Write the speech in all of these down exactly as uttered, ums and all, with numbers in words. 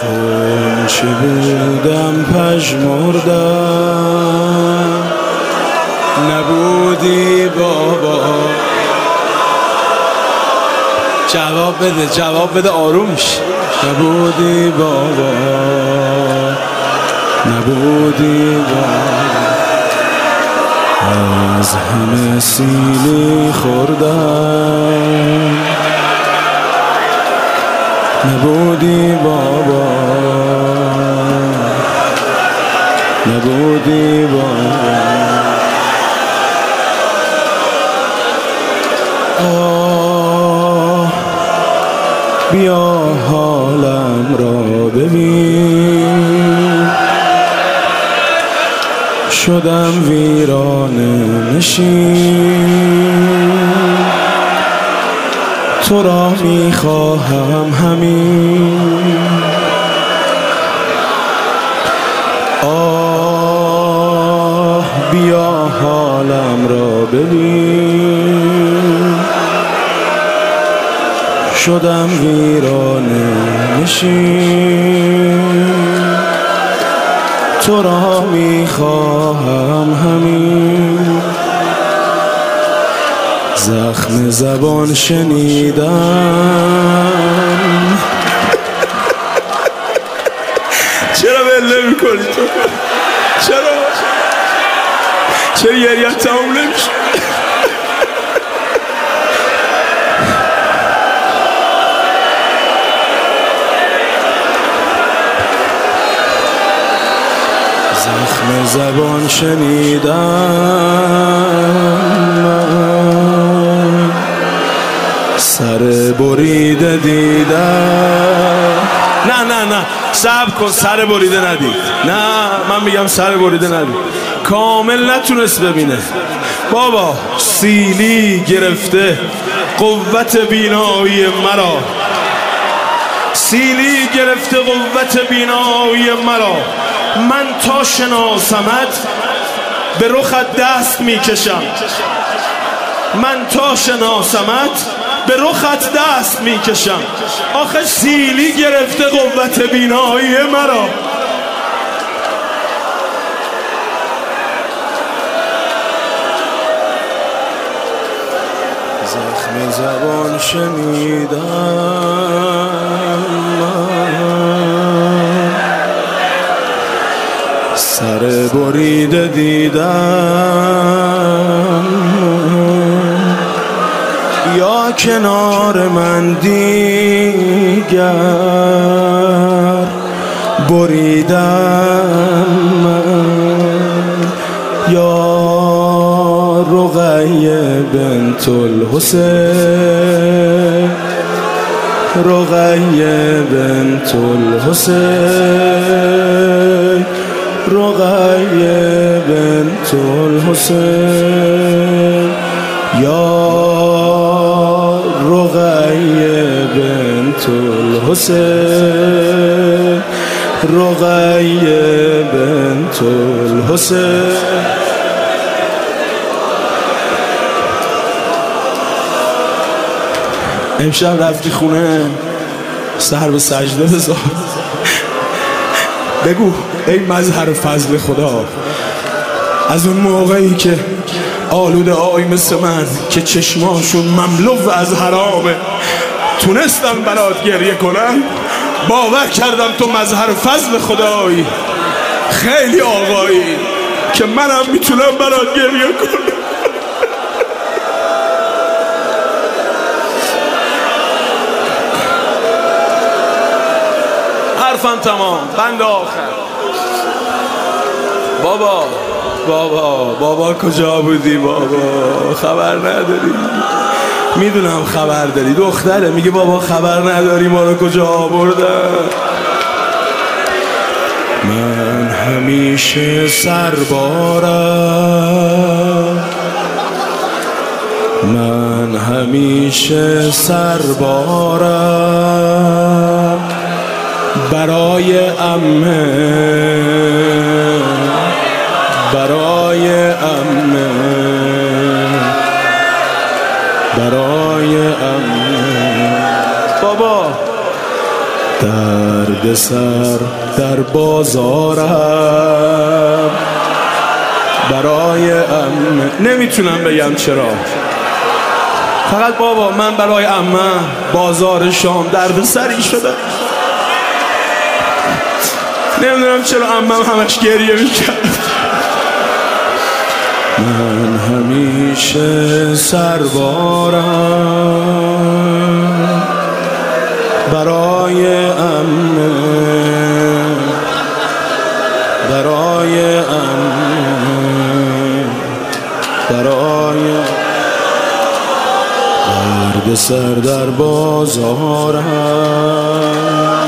چی بودم پژمردم نبودی بابا. جواب بده جواب بده آروم شی. نبودی بابا نبودی بابا. از همه سیلی خوردم نبودی بابا نبودی بابا. آه بیا حالم را ببین شدم ویرانه نشین تو را میخواهم همین. آه بیا حالم را ببین شدم ویرانه نشین تو را میخواهم همین. زخم زبان شنیدم چرا بله میکنی تو؟ چرا؟ چرا گریت تموم نمیشه؟ زخم زبان شنیدم سر بریده دیدم. نه نه نه صبر کن سر بریده ندید. نه من میگم سر بریده ندید. کامل نتونست ببینه بابا. سیلی گرفته قوت بینایی مرا. سیلی گرفته قوت بینایی مرا. من تا شناسمت به رخت دست میکشم. من تا شناسمت به رخت دست میکشم. آخه سیلی گرفته قوت بینایی مرا. زخم زبان شنیدم سر بریده دیدم. یا کنار من دیگر بریدم من. یا رقیه بنت الحسین رقیه بنت الحسین رقیه بنت الحسین. یا رقیه بنت الحسین رقیه بنت الحسین. امشب رفتی خونه سر به سجده بذار بگو ای مظهر فضل خدا. از اون موقعی که آلوده آی مثل من که چشماشون مملو از حرامه تونستم برات گریه کنم. باور کردم تو مظهر فضل خدایی خیلی آقایی که منم میتونم برات گریه کنم. حرفم تمام. بند آخر. بابا بابا بابا کجا بودی بابا؟ خبر نداری؟ میدونم خبر داری. دختره میگه بابا خبر نداری ما رو کجا بردن. من همیشه سربارم من همیشه سربارم برای عمه برای عمه برای عمه. بابا در درد سر در بازارم برای عمه. نمیتونم بگم چرا، فقط بابا من برای عمه بازار شام درد سری شده. نمیدونم چرا عمم همش گریه میکرد. من همیشه سربارم برای عمه، برای عمه، برای درد سر در بازارم.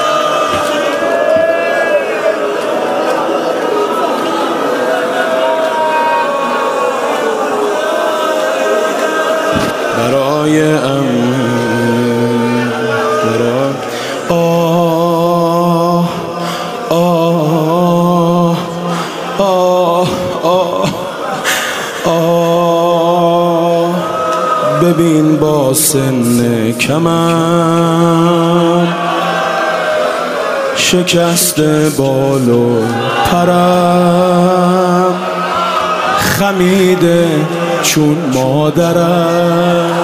برای عمه، برای آه آه آه آه آه ببین با سن کمم شکست بال و پرم خمیده چون مادرم.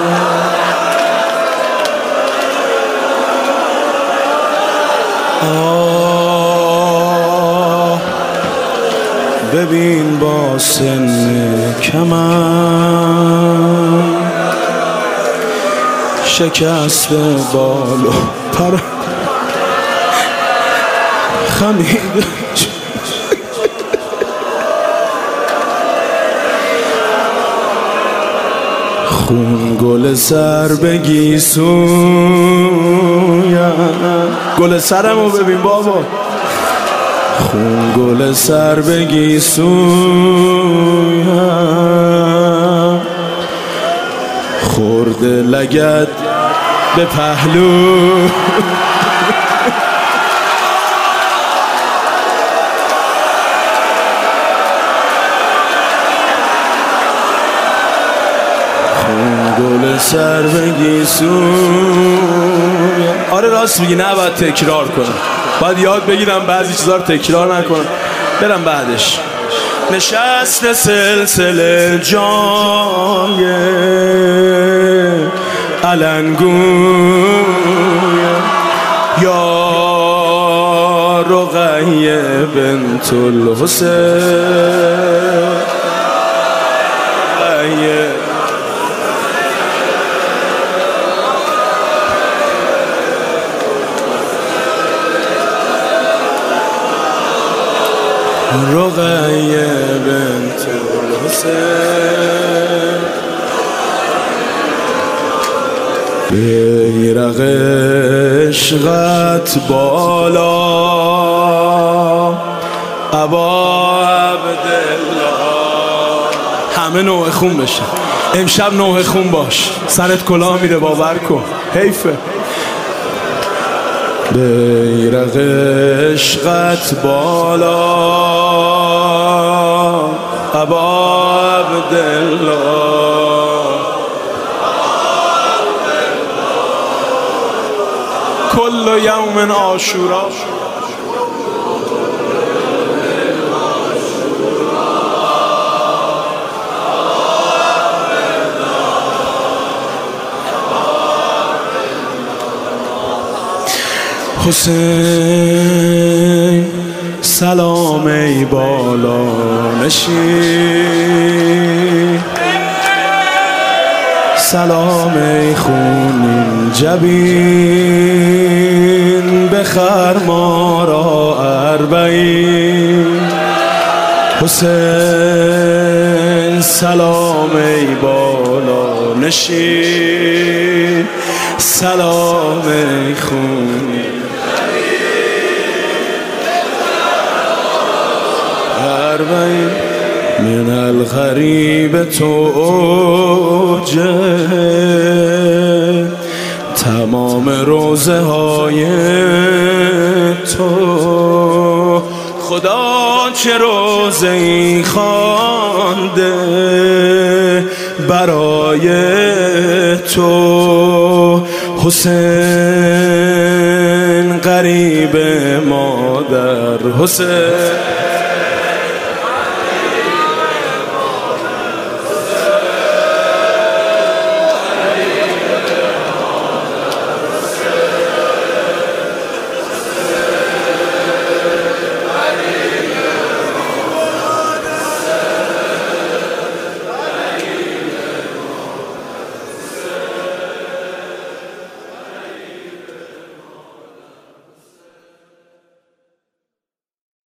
آه ببین با سن کمم شکست بال و پر خمیده خون گل سر بگی سویم. گل سرمو ببین بابا. خون گل سر بگی سویم خورده لگد به پهلو. گل سر بگی سویم. آره راست میگی، نباید تکرار کنم، باید یاد بگیرم بعضی چیزا رو تکرار نکنم برم بعدش. نشست سلسله جای علنگوی یا رقیه بنت الحسین رقیه بنت الحسین. بیرق عشقت بالا ابا عبدالله. همه نوع خون بشن امشب، نوع خون باش، سرت کلاه میره باور کن، حیفه. بیرق عشقت بالا ابا عبدالله کل یوم عاشورا. حسین سلام ای بالا نشین، سلام ای خونین جبین، بخر ما را اربعین. حسین سلام ای بالا نشین، سلام ای خونین من الغریب توجه تمام روزه های تو. خدا چه روزه ای خوانده برای تو. حسین غریب مادر حسین.